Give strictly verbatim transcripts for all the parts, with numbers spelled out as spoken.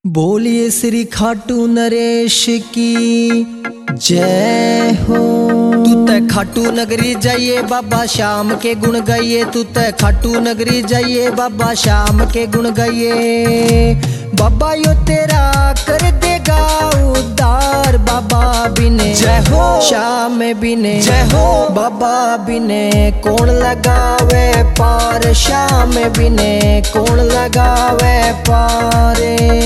बोलिए श्री खाटू नरेश की जय हो। तू ते खाटू नगरी जाइए बाबा श्याम के गुण गाइए। तू ते खाटू नगरी जाइए बाबा श्याम के गुण गाइए। बाबा यो तेरा कर देगा उद्धार। बाबा बिने जय हो, श्याम बिने जय हो। बाबा बिने कौन लगावे पार, श्याम बिने कौन लगावे पारे।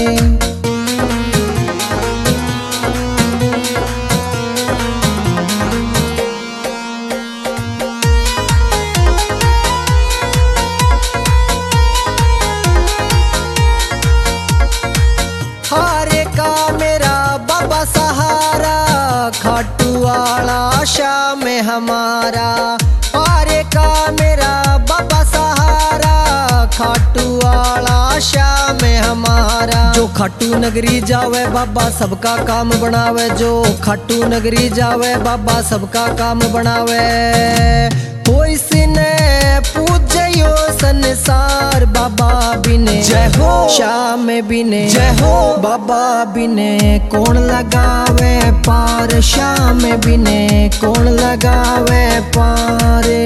हारे का मेरा बाबा सहारा, खाटू वाला श्याम में हमारा। हारे का मेरा बाबा सहारा, खाटू वाला श्याम में हमारा। जो खाटू नगरी जावे बाबा सबका काम बनावे। जो खाटू नगरी जावे बाबा सबका काम बनावे। हो इसने पूजयो संसार। बाबा बिने जय हो, श्याम बिने जय हो। बाबा बिने कौन लगावे पार, श्याम बिने कौन लगावे पारे।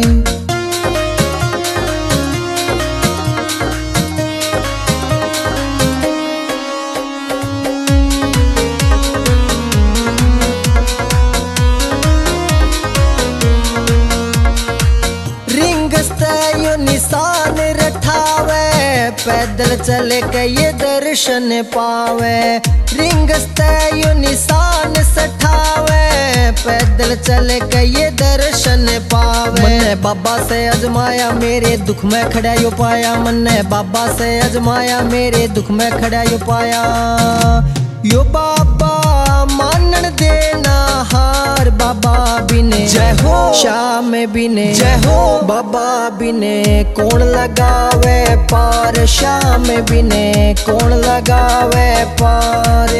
यो निशान रठावे, पैदल चले के ये दर्शन पावे। रिंगस्ते यो निशान सठावे, पैदल चले के ये दर्शन पावे। मन्ने बाबा से अजमाया मेरे दुख में खड़ा यो पाया। मन्ने बाबा से अजमाया मेरे दुख में खड़ा यो पाया। यो बाबा मानन देना हार। बाबा बिने जय हो, श्याम बिने जय हो। बाबा बिने कौन लगावे पार, श्याम बिने कौन लगावे पारे।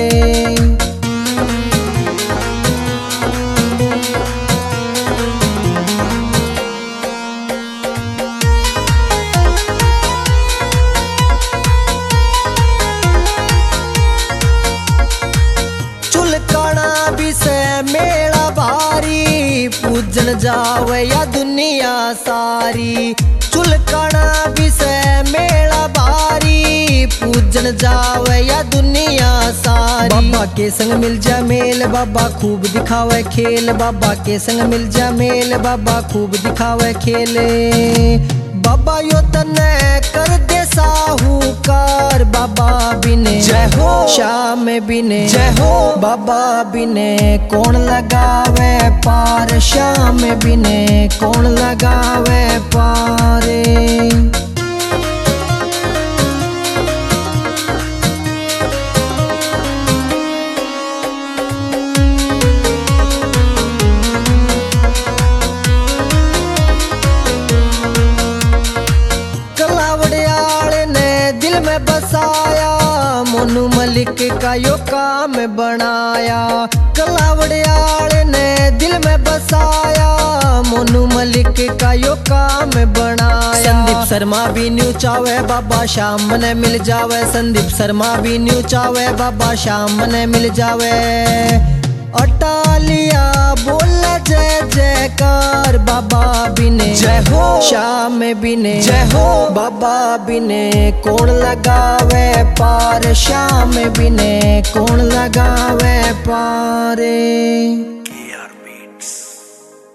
चुलकाना भी से मेला भारी, पूजन जावे या दुनिया सारी। चुलकाना भी से मेला भारी, पूजन जावे या दुनिया सारी। बाबा के संग मिल जा मेल, बाबा खूब दिखावे खेल। बाबा के संग मिल जा मेल, बाबा खूब दिखावे खेले। बाबा यो तने कर दे साहूकार। बाबा बिने जय हो, श्याम बिने जय हो। बाबा बिने कौन लगावे पार, श्याम बिने कौन लगावे पारे। में बसाया मोनू मलिक का यो काम बनाया। कलावड़ियाल ने दिल में बसाया, मोनू मलिक का यो काम बनाया। संदीप शर्मा भी न्यू चावे बाबा श्याम ने मिल जावे। संदीप शर्मा भी न्यू चावे बाबा श्याम ने मिल जावे। अटालिया बोला जय जयकार। बाबा बिने जय हो, श्याम बिने जय हो। बाबा बिने कौन लगावे पार, श्याम बिने कौन लगावे पारे।